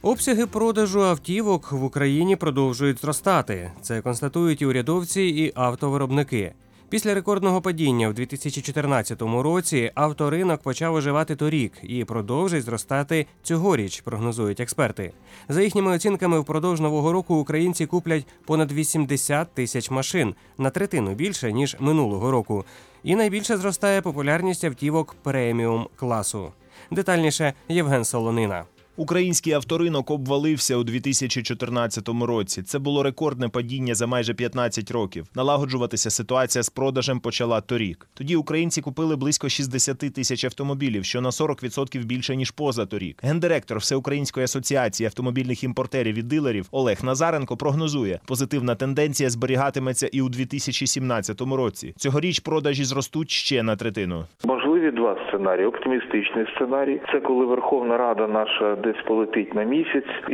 Обсяги продажу автівок в Україні продовжують зростати. Це констатують і урядовці, і автовиробники. Після рекордного падіння в 2014 році авторинок почав оживати торік і продовжить зростати цьогоріч, прогнозують експерти. За їхніми оцінками, впродовж нового року українці куплять понад 80 тисяч машин, на третину більше, ніж минулого року. І найбільше зростає популярність автівок преміум-класу. Детальніше Євген Солонина. Український авторинок обвалився у 2014 році. Це було рекордне падіння за майже 15 років. Налагоджуватися ситуація з продажем почала торік. Тоді українці купили близько 60 тисяч автомобілів, що на 40% більше, ніж позаторік. Гендиректор Всеукраїнської асоціації автомобільних імпортерів і дилерів Олег Назаренко прогнозує, позитивна тенденція зберігатиметься і у 2017 році. Цьогоріч продажі зростуть ще на третину. Можливі два сценарії. Оптимістичний сценарій – це коли Верховна Рада наша десь полетить на місяць, і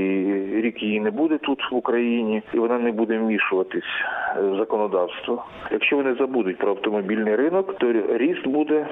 рік її не буде тут в Україні, і вона не буде вмішуватись в законодавство. Якщо вони забудуть про автомобільний ринок, то ріст буде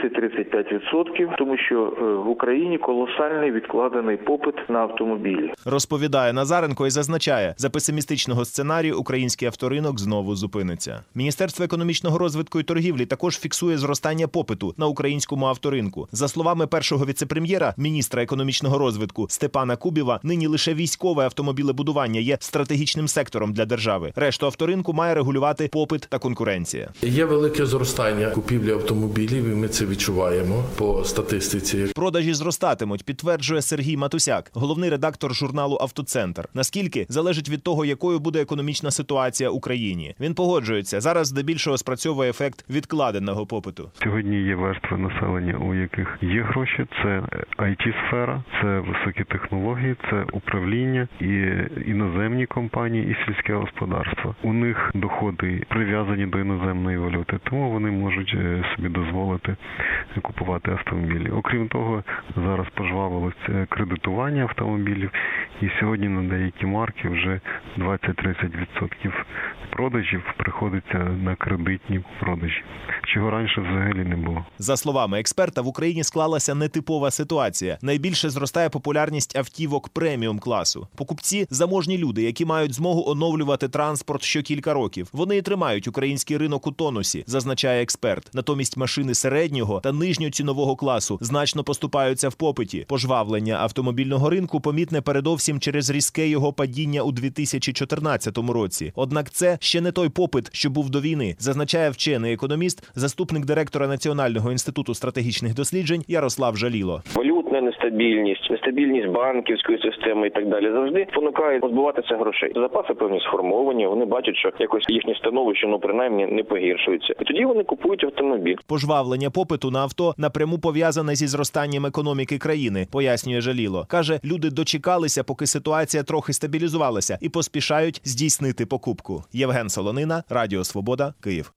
30-35%, тому що в Україні колосальний відкладений попит на автомобілі. Розповідає Назаренко і зазначає, за песимістичного сценарію український авторинок знову зупиниться. Міністерство економічного розвитку і торгівлі також фіксує зростання попиту на українському авторинку. За словами першого віце-прем'єра, міністра економічного розвитку Степана Кубіва, нині лише військове автомобілебудування є стратегічним сектором для держави. Решту авторинку має регулювати попит та конкуренція. Є велике зростання купівлі автомобілів, і ми це відчуваємо по статистиці. Продажі зростатимуть, підтверджує Сергій Матусяк, головний редактор журналу «Автоцентр». Наскільки? Залежить від того, якою буде економічна ситуація в Україні. Він погоджується, зараз здебільшого спрацьовує ефект відкладеного попиту. Сьогодні є верстви населення, у яких є гроші. Це IT-сфера, це високі технології, це управління і іноземні компанії, і сільське господарство. У них доходи прив'язані до іноземної валюти, тому вони можуть собі дозволити купувати автомобілі. Окрім того, зараз пожвавилось кредитування автомобілів, і сьогодні на деякі марки вже 20-30% продажів приходиться на кредитні продажі, чого раніше взагалі не було. За словами експерта, в Україні склалася нетипова ситуація. Найбільше зростає популярність автівок преміум-класу. Покупці – заможні люди, які мають змогу оновлювати транспорт щокілька років. Вони і тримають український ринок у тонусі, зазначає експерт. Натомість машини середнього та нижньоцінового класу значно поступаються в попиті. Пожвавлення автомобільного ринку помітне передовсім через різке його падіння у 2014 році. Однак це ще не той попит, що був до війни, зазначає вчений економіст, заступник директора Національного інституту стратегічних досліджень Ярослав Жаліло. Валютна нестабільність банківської системи і так далі завжди спонукає позбуватися грошей. Запаси певні сформовані, вони бачать, що якось їхнє становище, принаймні, не погіршується. І тоді вони купують автомобіль. Пожвавлення попиту на авто напряму пов'язане зі зростанням економіки країни, пояснює Жаліло. Каже, люди дочекалися, поки ситуація трохи стабілізувалася, і поспішають здійснити покупку. Євген Солонина, Радіо Свобода, Київ.